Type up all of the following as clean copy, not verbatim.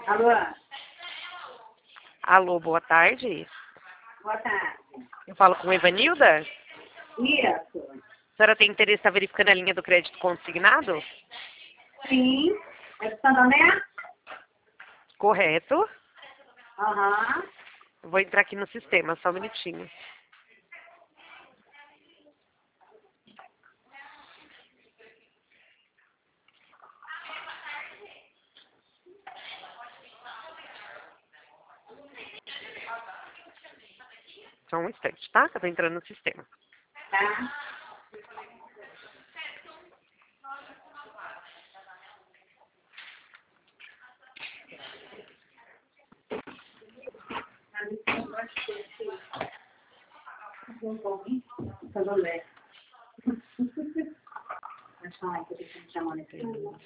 Alô? Alô, boa tarde. Boa tarde. Eu falo com Evanilda? Isso. A senhora tem interesse em estar verificando a linha do crédito consignado? Sim. É do Santander? Correto. Aham. Eu vou entrar aqui no sistema, só um minutinho. Só um instante, tá? Que eu tô entrando no sistema. Tá. Santander. Mas fala que eu tenho que chamar nesse nome.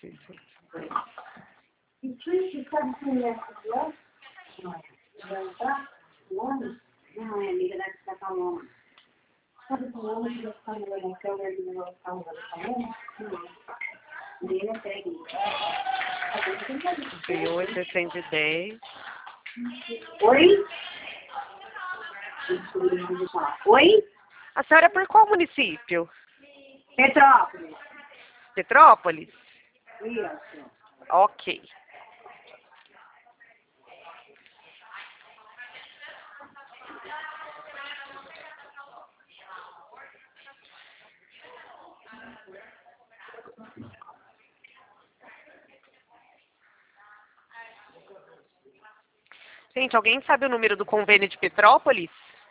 E você sabe quem é essa mulher? Não é. Não tá? Nome? Não, é amiga da Paloma. Sabe o nome que está no meu câmera e no meu carro da Paloma? Não. Nem é pegue. 38.810. Oi? Oi? A senhora é por qual município? Petrópolis. Petrópolis? Isso. Ok. Gente, alguém sabe o número do convênio de Petrópolis?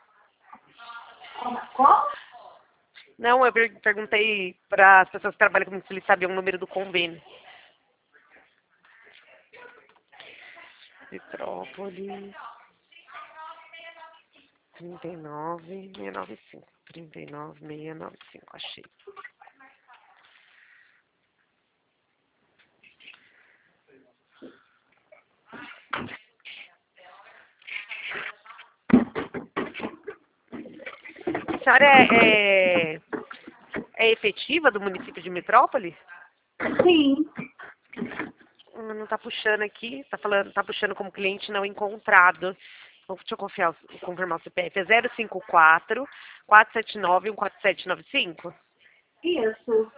Como? Não, eu perguntei para as pessoas que trabalham comigo se eles sabiam o número do convênio. Petrópolis. 39.695. 39.695, achei. A senhora é efetiva do município de Metrópole? Sim. Não está puxando aqui, tá puxando como cliente não encontrado. Então, deixa eu confirmar o CPF. É 054 479 14795? Isso.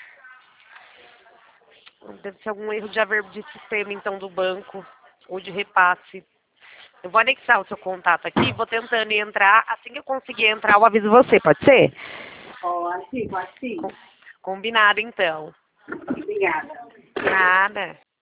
Deve ser algum erro de averbo de sistema, então, do banco ou de repasse. Eu vou anexar o seu contato aqui, vou tentando entrar. Assim que eu conseguir entrar, eu aviso você, pode ser? Pode sim. Combinado, então. Obrigada. Nada.